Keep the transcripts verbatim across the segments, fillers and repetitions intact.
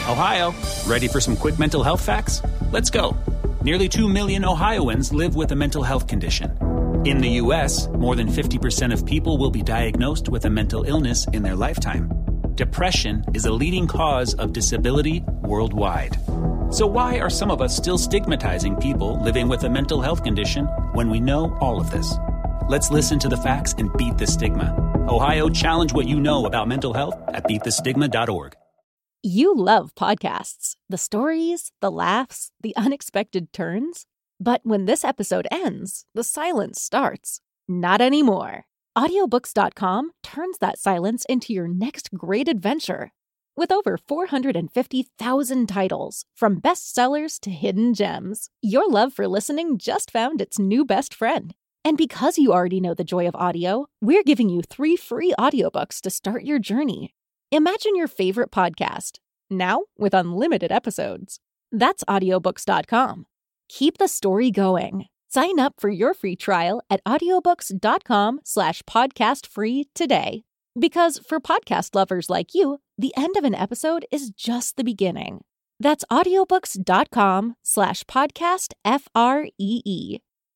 Ohio, ready for some quick mental health facts? Let's go. Nearly two million Ohioans live with a mental health condition. In the U S, more than fifty percent of people will be diagnosed with a mental illness in their lifetime. Depression is a leading cause of disability worldwide. So why are some of us still stigmatizing people living with a mental health condition when we know all of this? Let's listen to the facts and beat the stigma. Ohio, challenge what you know about mental health at beat the stigma dot org. You love podcasts, the stories, the laughs, the unexpected turns. But when this episode ends, the silence starts. Not anymore. audiobooks dot com turns that silence into your next great adventure. With over four hundred fifty thousand titles, from bestsellers to hidden gems, your love for listening just found its new best friend. And because you already know the joy of audio, we're giving you three free audiobooks to start your journey. Imagine your favorite podcast, now with unlimited episodes. That's audiobooks dot com. Keep the story going. Sign up for your free trial at audiobooks dot com slash podcast free today. Because for podcast lovers like you, the end of an episode is just the beginning. That's audiobooks dot com slash podcast F R E E.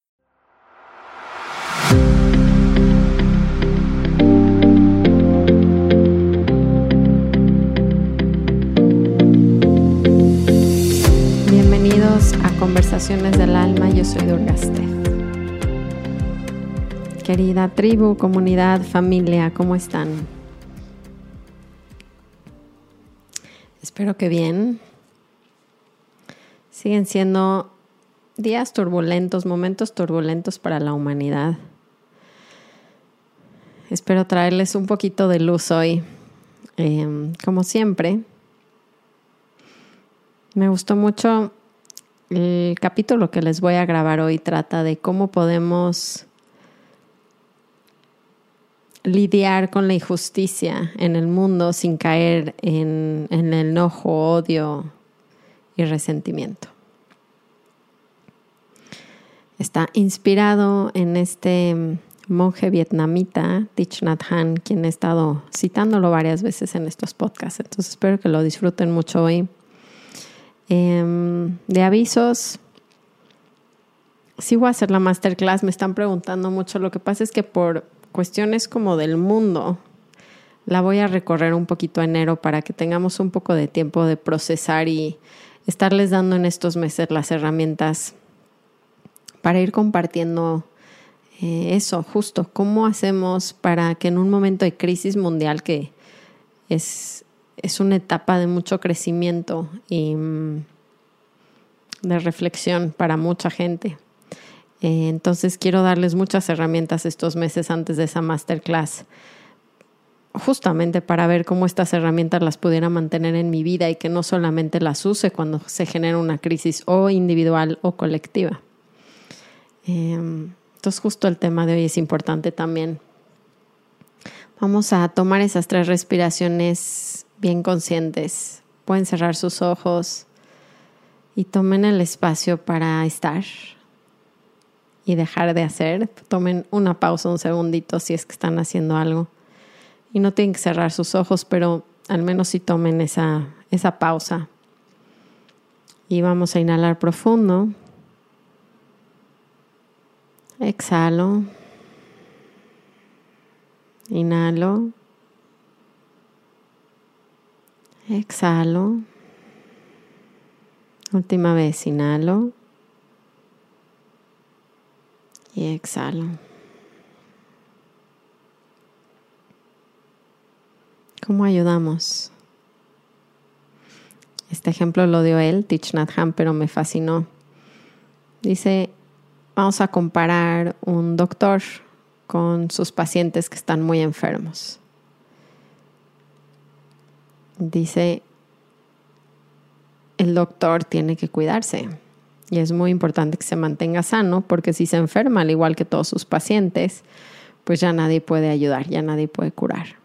Bienvenidos a Conversaciones del Alma, yo soy Durga Steph. Querida tribu, comunidad, familia, ¿cómo están? Espero que bien. Siguen siendo días turbulentos, momentos turbulentos para la humanidad. Espero traerles un poquito de luz hoy. Eh, como siempre, me gustó mucho el capítulo que les voy a grabar hoy. Trata de cómo podemos lidiar con la injusticia en el mundo sin caer en, en el enojo, odio y resentimiento. Está inspirado en este monje vietnamita, Thich Nhat Hanh, quien he estado citándolo varias veces en estos podcasts. Entonces espero que lo disfruten mucho hoy. Eh, de avisos, sí voy a hacer la masterclass. Me están preguntando mucho. Lo que pasa es que por cuestiones como del mundo, la voy a recorrer un poquito a enero para que tengamos un poco de tiempo de procesar y estarles dando en estos meses las herramientas para ir compartiendo eh, eso, justo, cómo hacemos para que en un momento de crisis mundial, que es, es una etapa de mucho crecimiento y mm, de reflexión para mucha gente. Eh, entonces quiero darles muchas herramientas estos meses antes de esa masterclass, justamente para ver cómo estas herramientas las pudiera mantener en mi vida y que no solamente las use cuando se genera una crisis o individual o colectiva. Eh, entonces justo el tema de hoy es importante también. Vamos a tomar esas tres respiraciones bien conscientes. Pueden cerrar sus ojos y tomen el espacio para estar y dejar de hacer. Tomen una pausa, un segundito si es que están haciendo algo. Y no tienen que cerrar sus ojos, pero al menos sí tomen esa, esa pausa. Y vamos a inhalar profundo. Exhalo. Inhalo. Exhalo. Última vez, inhalo. Y exhalo. ¿Cómo ayudamos? Este ejemplo lo dio él, Thich Nhat Hanh, pero me fascinó. Dice, vamos a comparar un doctor con sus pacientes que están muy enfermos. Dice, el doctor tiene que cuidarse. Y es muy importante que se mantenga sano, porque si se enferma, al igual que todos sus pacientes, pues ya nadie puede ayudar, ya nadie puede curar.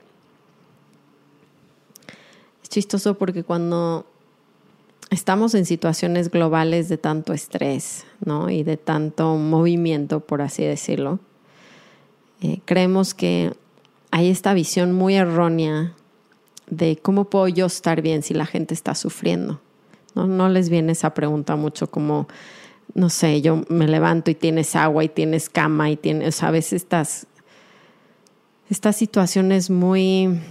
Es chistoso porque cuando estamos en situaciones globales de tanto estrés, ¿no? Y de tanto movimiento, por así decirlo, eh, creemos que hay esta visión muy errónea de cómo puedo yo estar bien si la gente está sufriendo. No, no les viene esa pregunta mucho como, no sé, yo me levanto y tienes agua y tienes cama y tienes, o sea, a veces estas, estas situaciones muy,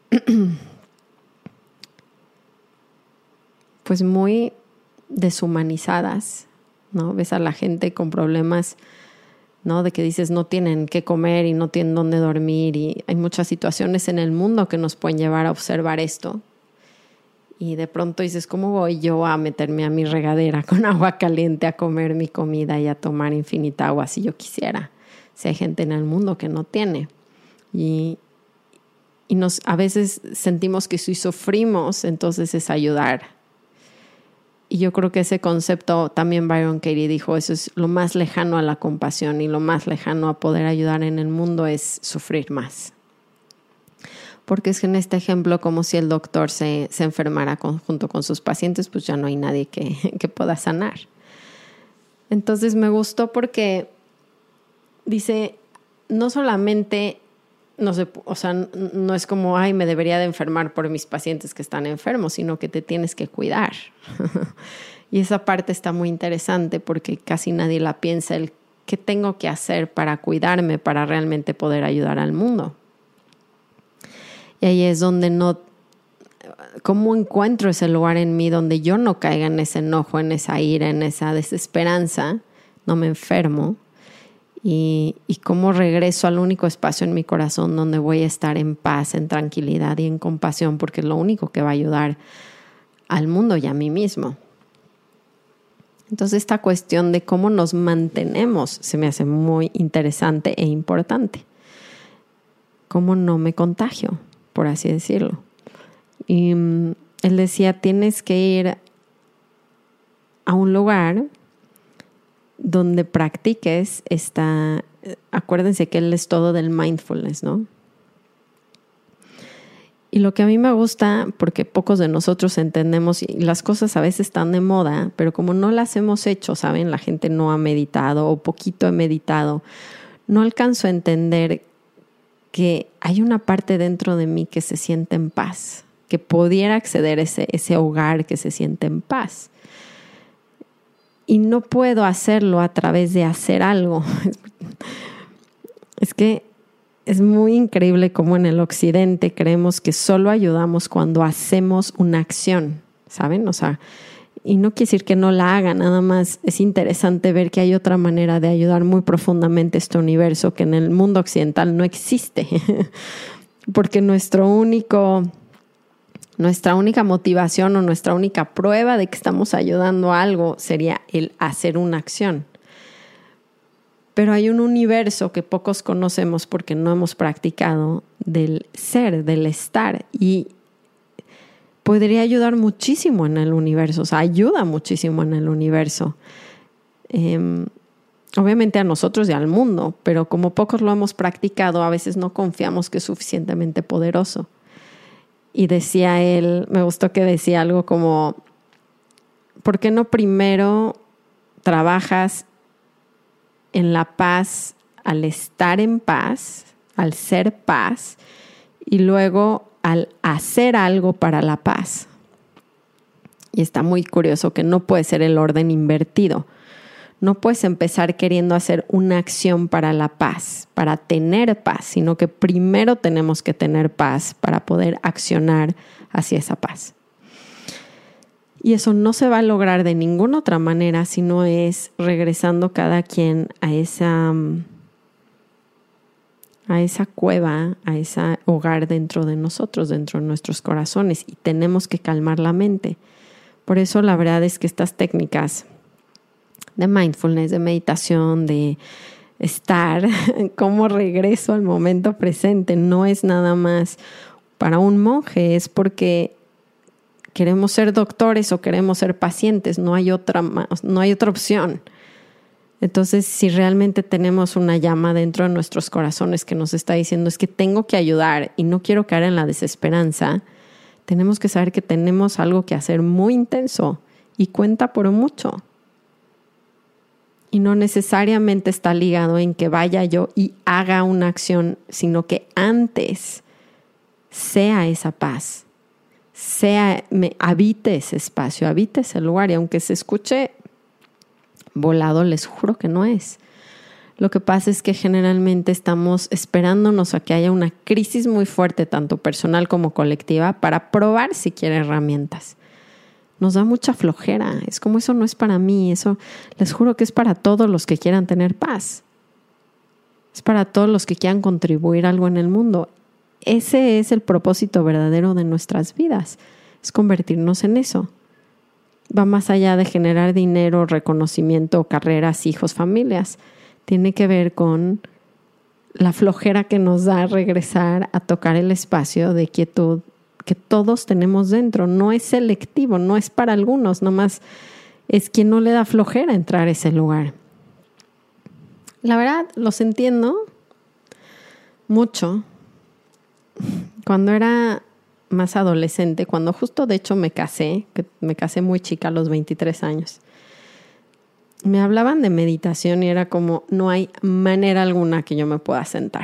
pues muy deshumanizadas, ¿no? Ves a la gente con problemas, ¿no? De que dices no tienen qué comer y no tienen dónde dormir, y hay muchas situaciones en el mundo que nos pueden llevar a observar esto. Y de pronto dices, ¿cómo voy yo a meterme a mi regadera con agua caliente a comer mi comida y a tomar infinita agua si yo quisiera? Si hay gente en el mundo que no tiene. Y, y nos, a veces sentimos que si sufrimos, entonces es ayudar. Y yo creo que ese concepto también Byron Katie dijo, eso es lo más lejano a la compasión y lo más lejano a poder ayudar en el mundo es sufrir más. Porque es que en este ejemplo, como si el doctor se, se enfermara con, junto con sus pacientes, pues ya no hay nadie que, que pueda sanar. Entonces me gustó porque dice, no solamente, no sé, o sea, no es como, ay, me debería de enfermar por mis pacientes que están enfermos, sino que te tienes que cuidar. Y esa parte está muy interesante porque casi nadie la piensa, el qué tengo que hacer para cuidarme, para realmente poder ayudar al mundo. Y ahí es donde no, ¿cómo encuentro ese lugar en mí donde yo no caiga en ese enojo, en esa ira, en esa desesperanza, no me enfermo? Y, y cómo regreso al único espacio en mi corazón donde voy a estar en paz, en tranquilidad y en compasión, porque es lo único que va a ayudar al mundo y a mí mismo. Entonces esta cuestión de cómo nos mantenemos se me hace muy interesante e importante. ¿Cómo no me contagio? Por así decirlo. Y um, él decía, tienes que ir a un lugar donde practiques esta, acuérdense que él es todo del mindfulness, ¿no? Y lo que a mí me gusta, porque pocos de nosotros entendemos, y las cosas a veces están de moda, pero como no las hemos hecho, ¿saben? La gente no ha meditado o poquito he meditado, no alcanzo a entender que hay una parte dentro de mí que se siente en paz, que pudiera acceder a ese, ese hogar que se siente en paz. Y no puedo hacerlo a través de hacer algo. Es que es muy increíble cómo en el occidente creemos que solo ayudamos cuando hacemos una acción, ¿saben? O sea, y no quiere decir que no la haga, nada más es interesante ver que hay otra manera de ayudar muy profundamente a este universo que en el mundo occidental no existe. Porque nuestro único, nuestra única motivación o nuestra única prueba de que estamos ayudando a algo sería el hacer una acción. Pero hay un universo que pocos conocemos porque no hemos practicado del ser, del estar, y podría ayudar muchísimo en el universo, o sea, ayuda muchísimo en el universo. Eh, obviamente a nosotros y al mundo, pero como pocos lo hemos practicado, a veces no confiamos que es suficientemente poderoso. Y decía él, me gustó que decía algo como, ¿por qué no primero trabajas en la paz al estar en paz, al ser paz, y luego al hacer algo para la paz? Y está muy curioso que no puede ser el orden invertido. No puedes empezar queriendo hacer una acción para la paz, para tener paz, sino que primero tenemos que tener paz para poder accionar hacia esa paz. Y eso no se va a lograr de ninguna otra manera si no es regresando cada quien a esa, a esa cueva, a ese hogar dentro de nosotros, dentro de nuestros corazones, y tenemos que calmar la mente. Por eso la verdad es que estas técnicas de mindfulness, de meditación, de estar como regreso al momento presente, no es nada más para un monje, es porque queremos ser doctores o queremos ser pacientes, no hay otra, no hay otra opción. Entonces, si realmente tenemos una llama dentro de nuestros corazones que nos está diciendo es que tengo que ayudar y no quiero caer en la desesperanza, tenemos que saber que tenemos algo que hacer muy intenso y cuenta por mucho. Y no necesariamente está ligado en que vaya yo y haga una acción, sino que antes sea esa paz sea, me, habite ese espacio, habite ese lugar. Y aunque se escuche volado, les juro que no es. Lo que pasa es que generalmente estamos esperándonos a que haya una crisis muy fuerte, tanto personal como colectiva, para probar siquiera herramientas. Nos da mucha flojera. Es como, eso no es para mí. Eso les juro que es para todos los que quieran tener paz. Es para todos los que quieran contribuir algo en el mundo. Ese es el propósito verdadero de nuestras vidas. Es convertirnos en eso. Va más allá de generar dinero, reconocimiento, carreras, hijos, familias. Tiene que ver con la flojera que nos da regresar a tocar el espacio de quietud que todos tenemos dentro. No es selectivo, no es para algunos, nomás es quien no le da flojera entrar a ese lugar. La verdad, los entiendo mucho. Cuando era más adolescente, cuando justo de hecho me casé, que me casé muy chica a los veintitrés años, me hablaban de meditación y era como, no hay manera alguna que yo me pueda sentar.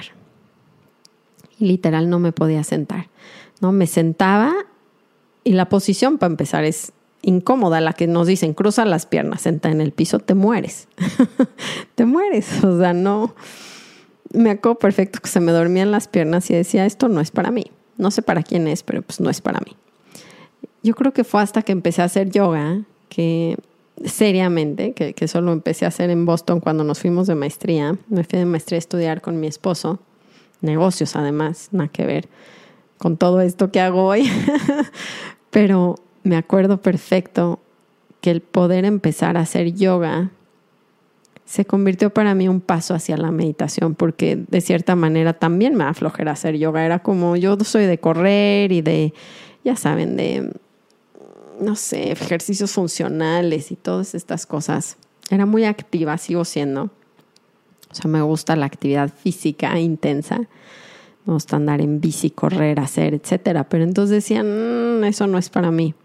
Y literal no me podía sentar, ¿no? Me sentaba y la posición, para empezar, es incómoda. La que nos dicen, cruza las piernas, senta en el piso, te mueres. Te mueres. O sea, no. Me acuerdo perfecto que se me dormían las piernas y decía, esto no es para mí. No sé para quién es, pero pues no es para mí. Yo creo que fue hasta que empecé a hacer yoga, que seriamente, que, que solo empecé a hacer en Boston cuando nos fuimos de maestría. Me fui de maestría a estudiar con mi esposo. Negocios, además, nada que ver con todo esto que hago hoy. Pero me acuerdo perfecto que el poder empezar a hacer yoga se convirtió para mí un paso hacia la meditación, porque de cierta manera también me da flojera hacer yoga. Era como, yo soy de correr y de, ya saben, de, no sé, ejercicios funcionales y todas estas cosas. Era muy activa, sigo siendo. O sea, me gusta la actividad física intensa. Me gusta andar en bici, correr, hacer, etcétera. Pero entonces decían, mmm, eso no es para mí.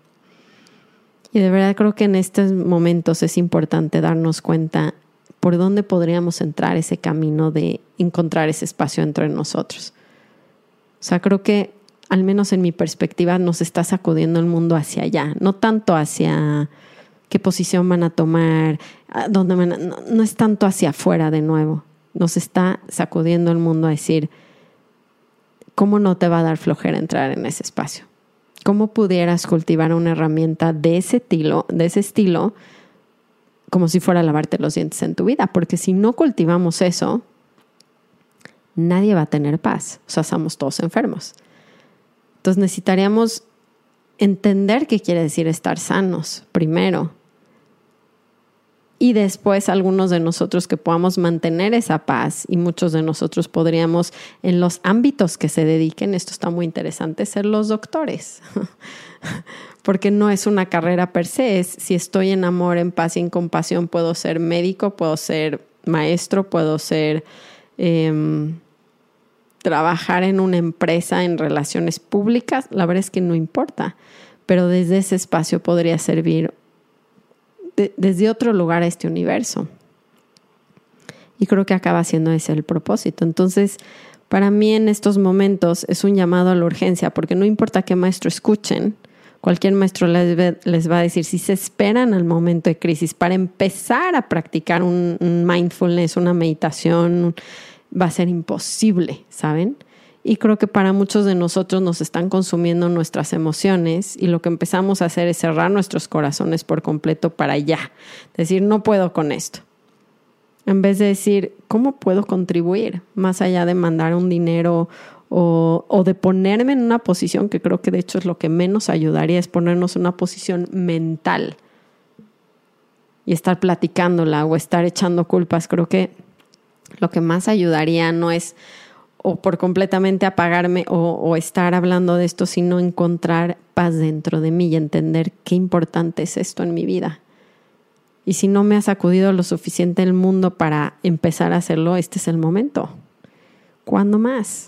Y de verdad creo que en estos momentos es importante darnos cuenta por dónde podríamos entrar ese camino de encontrar ese espacio entre nosotros. O sea, creo que, al menos en mi perspectiva, nos está sacudiendo el mundo hacia allá. No tanto hacia qué posición van a tomar, dónde van a, no, no es tanto hacia afuera de nuevo. Nos está sacudiendo el mundo a decir, ¿cómo no te va a dar flojera entrar en ese espacio? ¿Cómo pudieras cultivar una herramienta de ese estilo, de ese estilo, como si fuera lavarte los dientes en tu vida? Porque si no cultivamos eso, nadie va a tener paz. O sea, estamos todos enfermos. Entonces necesitaríamos entender qué quiere decir estar sanos primero. Y después algunos de nosotros que podamos mantener esa paz, y muchos de nosotros podríamos, en los ámbitos que se dediquen, esto está muy interesante, ser los doctores. Porque no es una carrera per se, es si estoy en amor, en paz y en compasión, puedo ser médico, puedo ser maestro, puedo ser eh, trabajar en una empresa, en relaciones públicas. La verdad es que no importa, pero desde ese espacio podría servir de, desde otro lugar a este universo. Y creo que acaba siendo ese el propósito. Entonces, para mí en estos momentos es un llamado a la urgencia, porque no importa qué maestro escuchen, cualquier maestro les, les va a decir, si se esperan al momento de crisis para empezar a practicar un, un mindfulness, una meditación, va a ser imposible, ¿saben? Y creo que para muchos de nosotros nos están consumiendo nuestras emociones y lo que empezamos a hacer es cerrar nuestros corazones por completo para ya. Decir, no puedo con esto. En vez de decir, ¿cómo puedo contribuir? Más allá de mandar un dinero o, o de ponerme en una posición que creo que de hecho es lo que menos ayudaría, es ponernos en una posición mental y estar platicándola o estar echando culpas. Creo que lo que más ayudaría no es o por completamente apagarme o, o estar hablando de esto, sino encontrar paz dentro de mí y entender qué importante es esto en mi vida. Y si no me ha sacudido lo suficiente el mundo para empezar a hacerlo, este es el momento. ¿Cuándo más?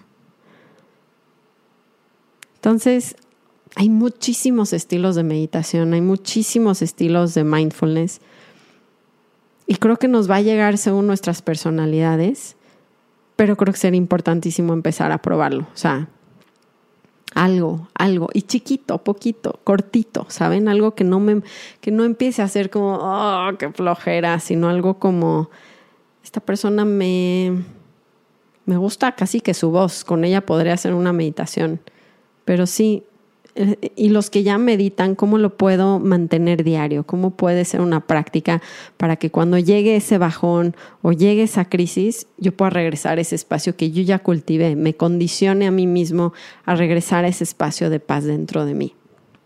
Entonces, hay muchísimos estilos de meditación, hay muchísimos estilos de mindfulness. Y creo que nos va a llegar según nuestras personalidades, pero creo que sería importantísimo empezar a probarlo. O sea, Algo, algo, y chiquito, poquito, cortito, ¿saben? Algo que no me, que no empiece a ser como, oh, qué flojera, sino algo como, esta persona me, me gusta casi que su voz, con ella podría hacer una meditación, pero sí, y los que ya meditan, ¿cómo lo puedo mantener diario? ¿Cómo puede ser una práctica para que cuando llegue ese bajón o llegue esa crisis, yo pueda regresar a ese espacio que yo ya cultivé, me condicione a mí mismo a regresar a ese espacio de paz dentro de mí?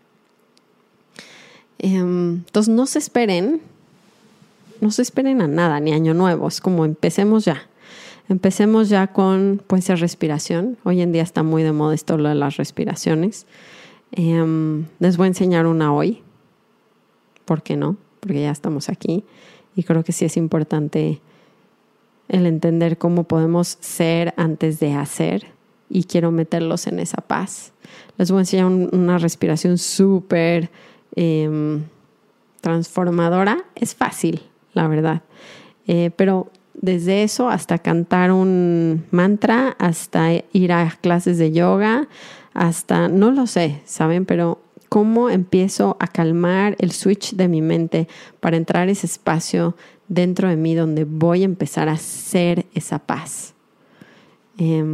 Entonces no se esperen, no se esperen a nada, ni año nuevo, es como empecemos ya. Empecemos ya con, puede ser respiración. Hoy en día está muy de moda esto de las respiraciones. Um, les voy a enseñar una hoy. ¿Por qué no? Porque ya estamos aquí y creo que sí es importante el entender cómo podemos ser antes de hacer, y quiero meterlos en esa paz. Les voy a enseñar un, una respiración súper um, transformadora. Es fácil, la verdad, eh, pero desde eso hasta cantar un mantra, hasta ir a clases de yoga, hasta, no lo sé, ¿saben? Pero cómo empiezo a calmar el switch de mi mente para entrar a ese espacio dentro de mí donde voy a empezar a hacer esa paz. Eh,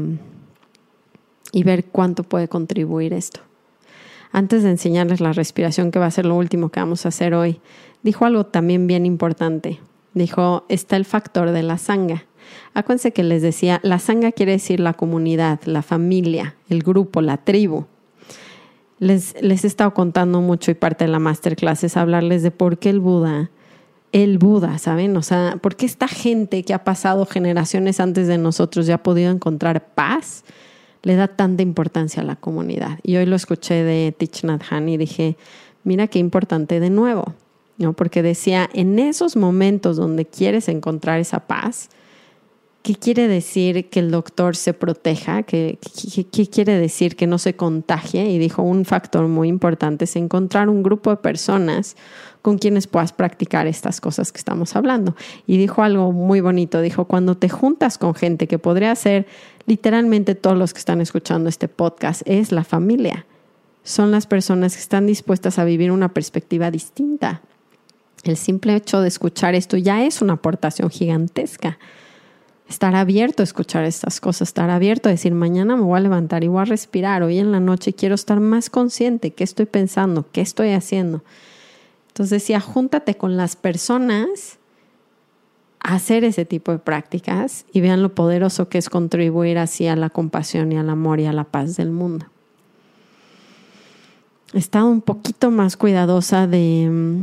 y ver cuánto puede contribuir esto. Antes de enseñarles la respiración, que va a ser lo último que vamos a hacer hoy, dijo algo también bien importante. Dijo, está el factor de la sangha. Acuérdense que les decía, la sangha quiere decir la comunidad, la familia, el grupo, la tribu. Les, les he estado contando mucho, y parte de la masterclass es hablarles de por qué el Buda, el Buda, ¿saben? O sea, por qué esta gente que ha pasado generaciones antes de nosotros ya ha podido encontrar paz, le da tanta importancia a la comunidad. Y hoy lo escuché de Thich Nhat Hanh y dije, mira qué importante de nuevo, ¿no? Porque decía, en esos momentos donde quieres encontrar esa paz, ¿qué quiere decir que el doctor se proteja? ¿Qué, qué, qué quiere decir que no se contagie? Y dijo, un factor muy importante es encontrar un grupo de personas con quienes puedas practicar estas cosas que estamos hablando. Y dijo algo muy bonito. Dijo, cuando te juntas con gente que podría ser literalmente todos los que están escuchando este podcast, es la familia. Son las personas que están dispuestas a vivir una perspectiva distinta. El simple hecho de escuchar esto ya es una aportación gigantesca. Estar abierto a escuchar estas cosas, estar abierto a decir, mañana me voy a levantar y voy a respirar. Hoy en la noche quiero estar más consciente. ¿Qué estoy pensando? ¿Qué estoy haciendo? Entonces decía, júntate con las personas a hacer ese tipo de prácticas y vean lo poderoso que es contribuir así a la compasión y al amor y a la paz del mundo. He estado un poquito más cuidadosa de,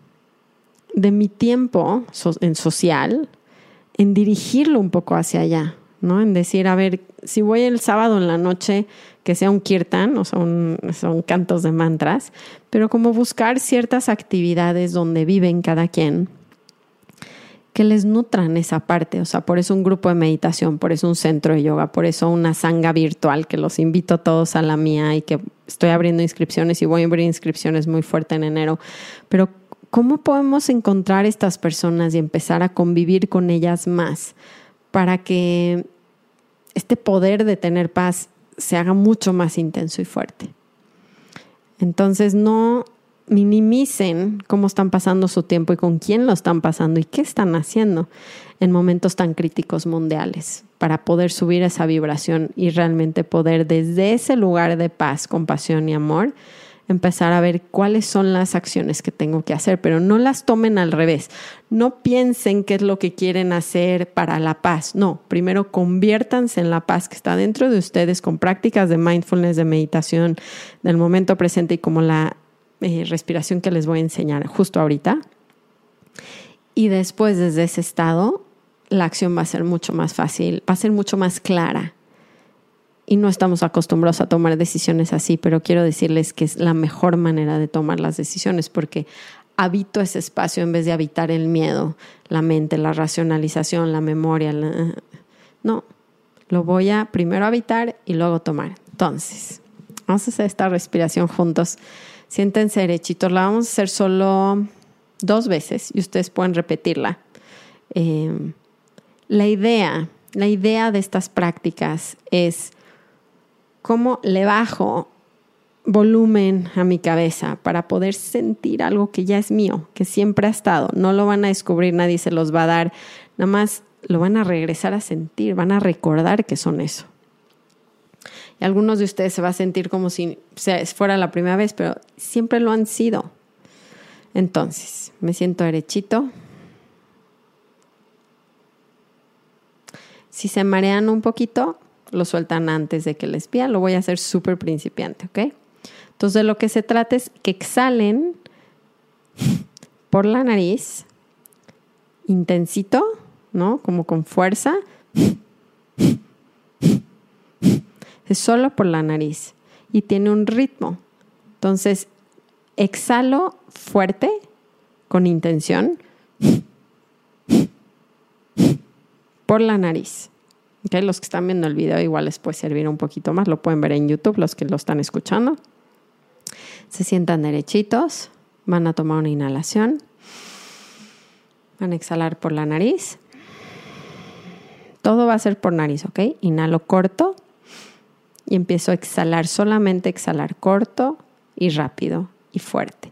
de mi tiempo en social, en dirigirlo un poco hacia allá, ¿no? En decir, a ver, si voy el sábado en la noche, que sea un kirtan, o sea, un, son cantos de mantras, pero como buscar ciertas actividades donde viven cada quien, que les nutran esa parte. O sea, por eso un grupo de meditación, por eso un centro de yoga, por eso una sangha virtual, que los invito a todos a la mía y que estoy abriendo inscripciones y voy a abrir inscripciones muy fuerte en enero. Pero ¿cómo podemos encontrar estas personas y empezar a convivir con ellas más para que este poder de tener paz se haga mucho más intenso y fuerte? Entonces no minimicen cómo están pasando su tiempo y con quién lo están pasando y qué están haciendo en momentos tan críticos mundiales para poder subir esa vibración y realmente poder desde ese lugar de paz, compasión y amor empezar a ver cuáles son las acciones que tengo que hacer, pero no las tomen al revés. No piensen qué es lo que quieren hacer para la paz. No, primero conviértanse en la paz que está dentro de ustedes con prácticas de mindfulness, de meditación, del momento presente y como la eh, respiración que les voy a enseñar justo ahorita. Y después, desde ese estado, la acción va a ser mucho más fácil, va a ser mucho más clara. Y no estamos acostumbrados a tomar decisiones así, pero quiero decirles que es la mejor manera de tomar las decisiones porque habito ese espacio en vez de habitar el miedo, la mente, la racionalización, la memoria. La... No, lo voy a primero habitar y luego tomar. Entonces, vamos a hacer esta respiración juntos. Siéntense derechitos. La vamos a hacer solo dos veces y ustedes pueden repetirla. Eh, la idea, la idea de estas prácticas es cómo le bajo volumen a mi cabeza para poder sentir algo que ya es mío, que siempre ha estado. No lo van a descubrir, nadie se los va a dar. Nada más lo van a regresar a sentir, van a recordar que son eso. Y algunos de ustedes se va a sentir como si fuera la primera vez, pero siempre lo han sido. Entonces, me siento derechito. Si se marean un poquito, lo sueltan antes de que les pida. Lo voy a hacer súper principiante, ¿ok? Entonces, de lo que se trata es que exhalen por la nariz, intensito, ¿no? Como con fuerza. Es solo por la nariz y tiene un ritmo. Entonces, exhalo fuerte, con intención, por la nariz. Okay, los que están viendo el video igual les puede servir un poquito más. Lo pueden ver en YouTube, los que lo están escuchando. Se sientan derechitos. Van a tomar una inhalación. Van a exhalar por la nariz. Todo va a ser por nariz, ¿ok? Inhalo corto. Y empiezo a exhalar, solamente exhalar corto y rápido y fuerte.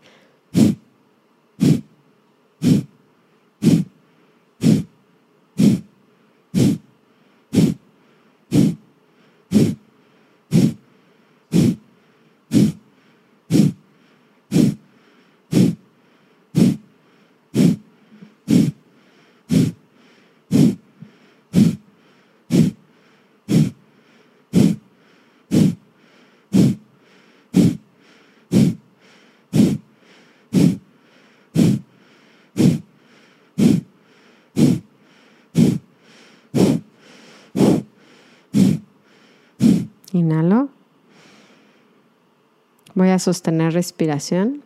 Inhalo. Voy a sostener respiración.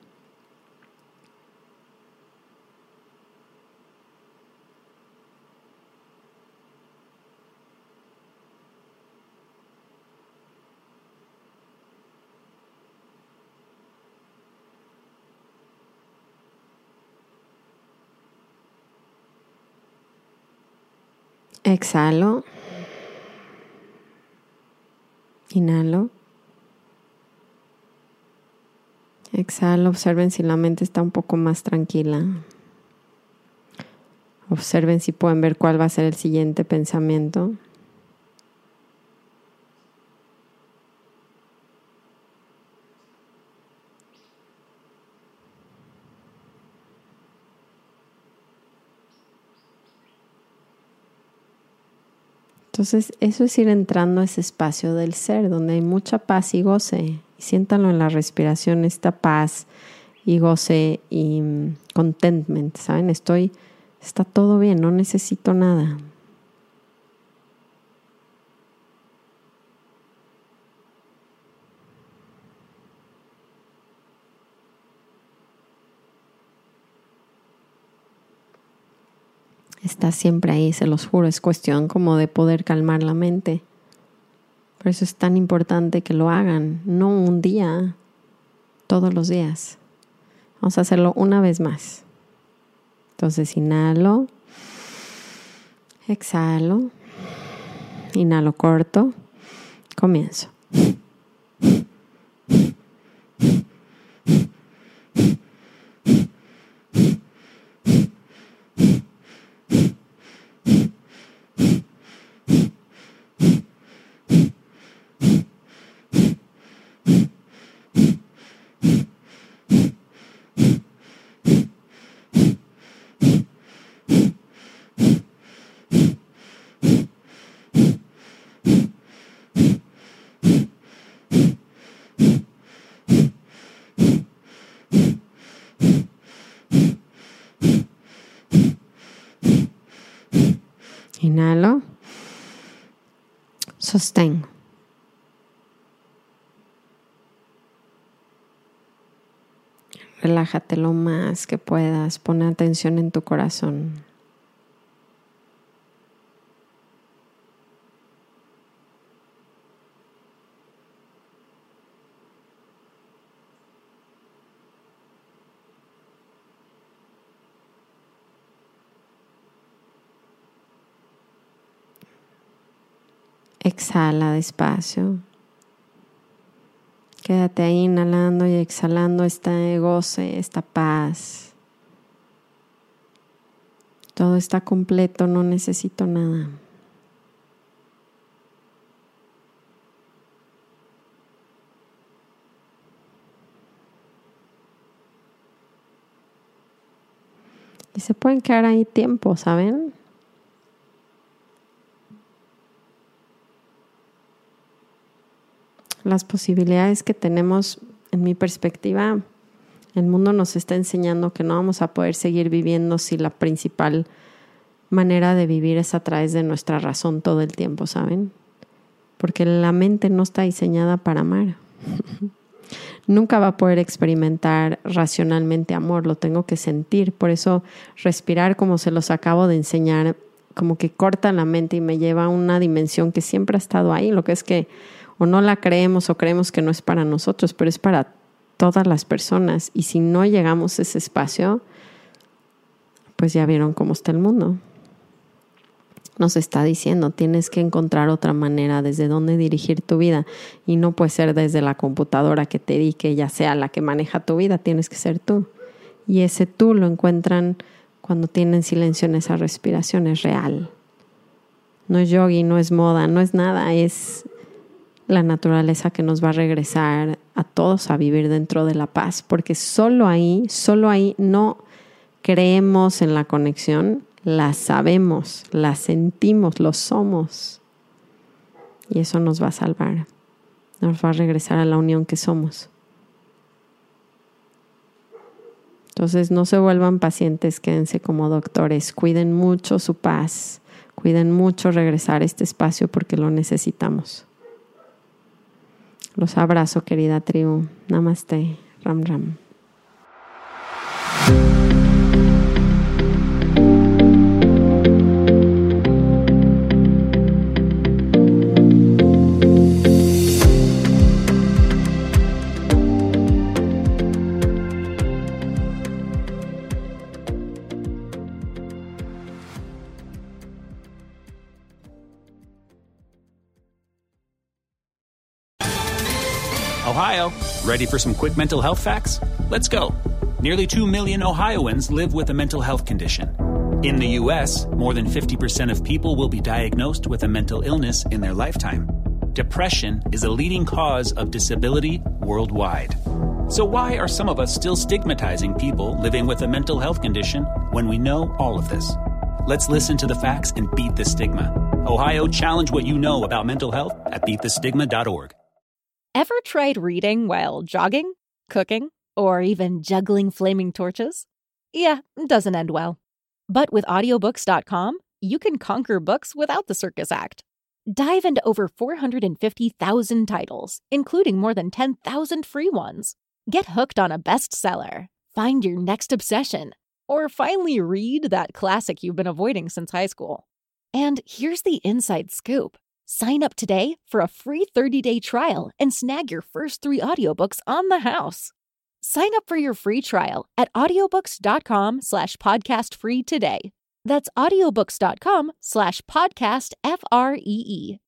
Exhalo. Inhalo. Exhalo. Observen si la mente está un poco más tranquila. Observen si pueden ver cuál va a ser el siguiente pensamiento. Entonces, eso es ir entrando a ese espacio del ser, donde hay mucha paz y goce. Y siéntanlo en la respiración, esta paz y goce y um, contentment, ¿saben? Estoy, está todo bien, no necesito nada. Está siempre ahí, se los juro, es cuestión como de poder calmar la mente. Por eso es tan importante que lo hagan, no un día, todos los días. Vamos a hacerlo una vez más. Entonces inhalo, exhalo, inhalo corto, comienzo. Inhalo, sostengo. Relájate lo más que puedas, pon atención en tu corazón. Exhala despacio. Quédate ahí inhalando y exhalando este goce, esta paz. Todo está completo, no necesito nada. Y se pueden quedar ahí tiempo, ¿saben? Las posibilidades que tenemos, en mi perspectiva, el mundo nos está enseñando que no vamos a poder seguir viviendo si la principal manera de vivir es a través de nuestra razón todo el tiempo, ¿saben? Porque la mente no está diseñada para amar. Nunca va a poder experimentar racionalmente amor, lo tengo que sentir. Por eso respirar, como se los acabo de enseñar, como que corta la mente y me lleva a una dimensión que siempre ha estado ahí. Lo que es que o no la creemos o creemos que no es para nosotros, pero es para todas las personas. Y si no llegamos a ese espacio, pues ya vieron cómo está el mundo. Nos está diciendo, tienes que encontrar otra manera desde dónde dirigir tu vida. Y no puede ser desde la computadora que te di, que ella sea la que maneja tu vida, tienes que ser tú. Y ese tú lo encuentran cuando tienen silencio en esa respiración, es real. No es yogi, no es moda, no es nada, es la naturaleza que nos va a regresar a todos a vivir dentro de la paz, porque solo ahí, solo ahí no creemos en la conexión, la sabemos, la sentimos, lo somos. Y eso nos va a salvar, nos va a regresar a la unión que somos. Entonces no se vuelvan pacientes, quédense como doctores, cuiden mucho su paz, cuiden mucho regresar a este espacio porque lo necesitamos. Los abrazo, querida tribu. Namaste. Ram Ram. Ohio, ready for some quick mental health facts? Let's go. Nearly two million Ohioans live with a mental health condition. In the U S, more than fifty percent of people will be diagnosed with a mental illness in their lifetime. Depression is a leading cause of disability worldwide. So why are some of us still stigmatizing people living with a mental health condition when we know all of this? Let's listen to the facts and beat the stigma. Ohio, challenge what you know about mental health at beat the stigma dot org. Ever tried reading while jogging, cooking, or even juggling flaming torches? Yeah, it doesn't end well. But with audiobooks dot com, you can conquer books without the circus act. Dive into over four hundred fifty thousand titles, including more than ten thousand free ones. Get hooked on a bestseller, find your next obsession, or finally read that classic you've been avoiding since high school. And here's the inside scoop. Sign up today for a free thirty-day trial and snag your first three audiobooks on the house. Sign up for your free trial at audiobooks dot com slash podcast free today. That's audiobooks dot com slash podcast F R E E.